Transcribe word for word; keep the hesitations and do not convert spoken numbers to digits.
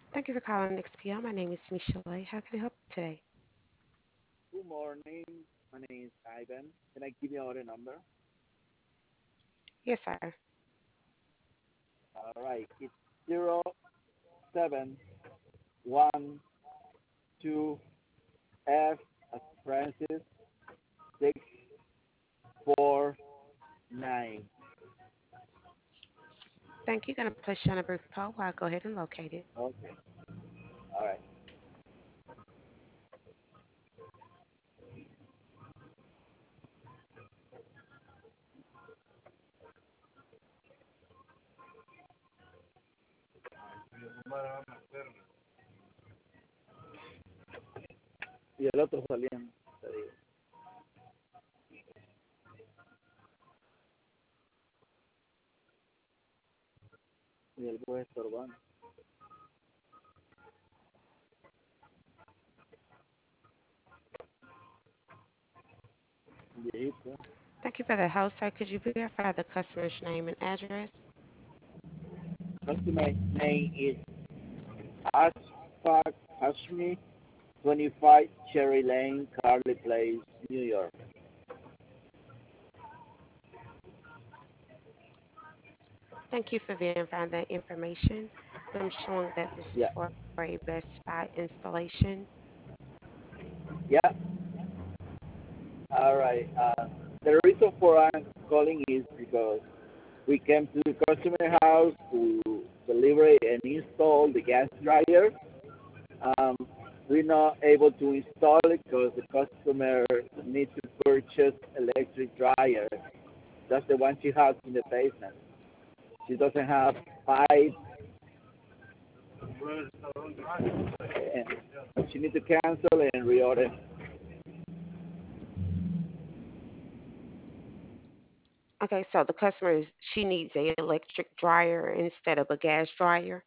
Thank you for calling X P L. My name is Michelle. How can I help you today? Good morning. My name is Ivan. Can I give you order number? Yes, sir. All right. It's zero seven one two F as Francis six four nine. Thank you. Gonna place you on a brief hold while I go ahead and locate it. Okay. All right. Y el otro saliendo. Te digo. Y el buen estorbando. Viejito. Thank you for the hold, sir. Could you verify the customer's name and address? Customer name is Ashfaq Hashmi, twenty-five Cherry Lane, Carly Place, New York. Thank you for verifying that information. I'm showing that this is Yeah. for a Best Buy installation. Yeah. All right. Uh, the reason for I'm calling is because we came to the customer house to deliver and install the gas dryer. Um, we're not able to install it because the customer needs to purchase electric dryer. That's the one she has in the basement. She doesn't have pipe, and she needs to cancel and reorder. Okay, so the customer is she needs a electric dryer instead of a gas dryer.